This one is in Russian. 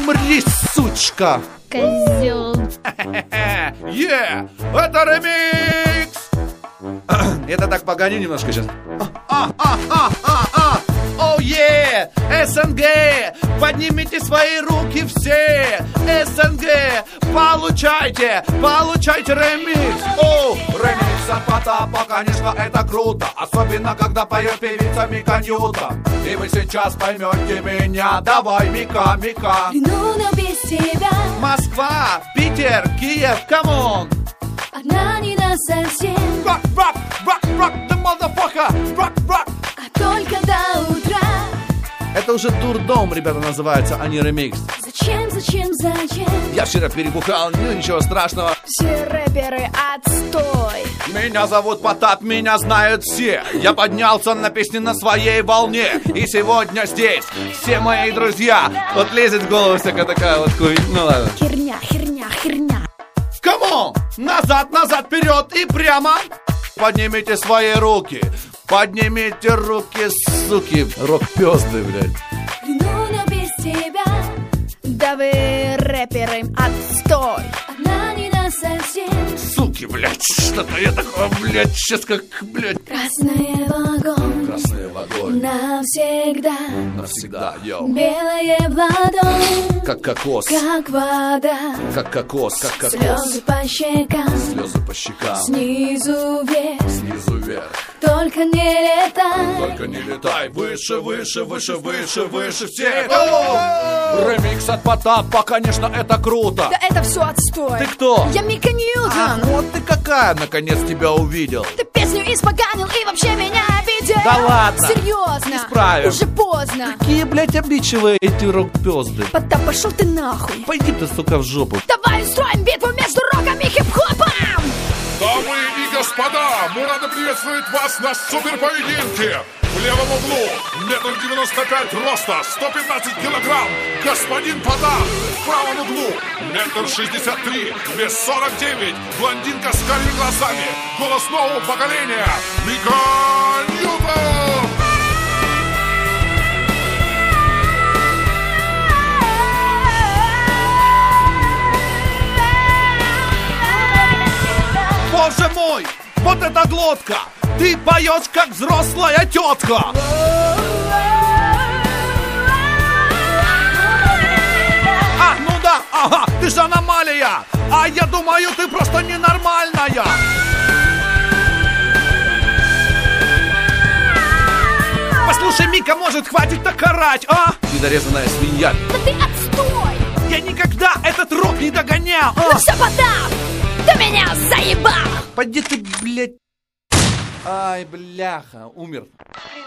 Умри, сучка! Козел. Это ремикс! Это так, погоню немножко сейчас. Оу, СНГ! Поднимите свои руки все! СНГ! Получайте ремикс! О, ремикс от Потапа, конечно, это круто. Особенно, когда поет певица Мика Ньютон. И вы сейчас поймете меня. Давай, Мика. Ну, но без тебя. Москва, Питер, Киев, камон! Одна не на совсем. Rock, the motherfucker! Rock! А только до утра. Это уже дурдом, ребята, называется, а не ремикс. Зачем? Я вчера перебухал, ну ничего страшного. Все рэперы отстой. Меня зовут Потап, меня знают все. Я поднялся на песни на своей волне. И сегодня здесь все мои друзья. Вот лезет в голову всякая такая вот хуйня. Ну ладно. Херня. Камон! Назад, вперед и прямо. Поднимите свои руки. Поднимите руки, суки. Рок-пёзды, блядь. Ну, но без тебя. Да вы рэперы отстой. Одна не на совсем. Суки, блядь, что-то я такое, блядь, сейчас как, блядь. Красный вагон. Навсегда, йоу. Белое в ладонь. Как кокос. Как вода. Как кокос. Слезы по щекам. Снизу вверх. Только не летай. Выше всех. Ремикс от Потапа, конечно, это круто. Да это все отстой. Ты кто? Я Мика Ньютон. Вот ты какая, наконец тебя увидел. Ты песню испоганил и вообще меня обидел. Да ладно. Серьезно. Исправим. Уже поздно. Какие, блядь, обидчивые эти рок-пёзды. Потап, пошел ты нахуй. Пойди ты, сука, в жопу. Давай устроим битву между роком и хип-хопом. Дамы и господа, мы рады приветствовать вас на суперпоединке. В левом углу 1,95 м роста, 115 килограмм, господин Потап. В правом углу 1,63 м, вес 49, блондинка с карими глазами, голос нового поколения, Мика Ньютон. Боже мой, вот эта глотка. Ты поешь, как взрослая тетка. Ну да, ага, ты же аномалия. А я думаю, ты просто ненормальная. Послушай, Мика, может, хватит так орать, а? Недорезанная свинья. Да ты отстой. Я никогда этот рок не догонял. Ну все, Потап, ты меня заебал. Пойди ты, блядь. Ай, бляха, умер.